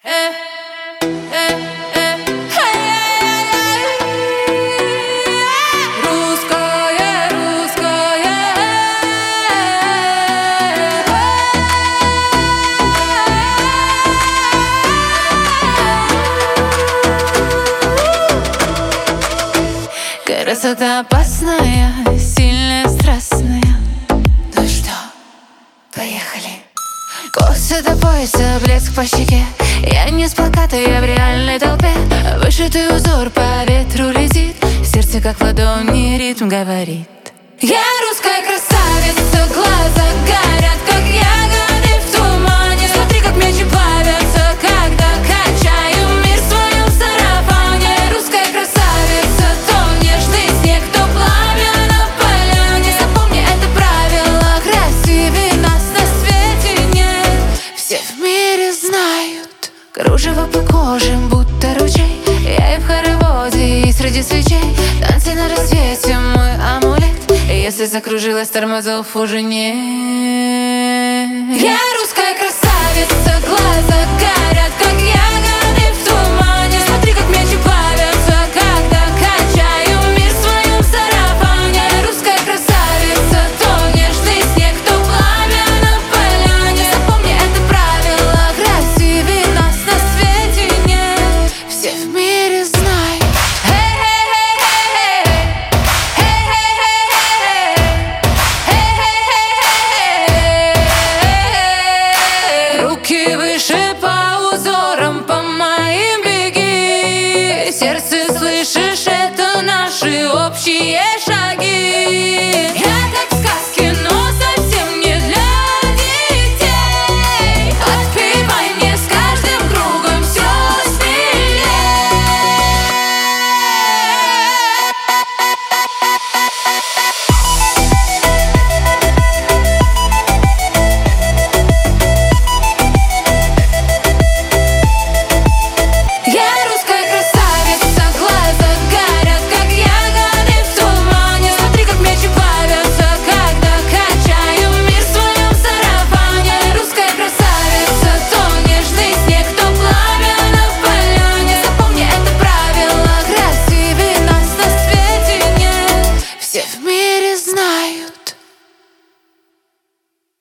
Красота опасная, сильная, страстная. Ну что, поехали. Косы до пояса, блеск по щеке. Я не с плаката, я в реальной толпе. Вышитый узор по ветру летит. Сердце как в ладони ритм говорит. Я русская красавица, глаза горят, как ягоды в тумане. Смотри, как мечи плавятся, когда качаю мир в своем сарафане. Русская красавица, то нежный снег, то пламя на поляне. Запомни это правило, красивее нас на свете нет. Все в мире знают, кружево по коже, будто ручей. Я и в хороводе, и среди свечей. Танцы на рассвете, мой амулет. Если закружилась, тормозов уже нет. Я русская красавица, глаз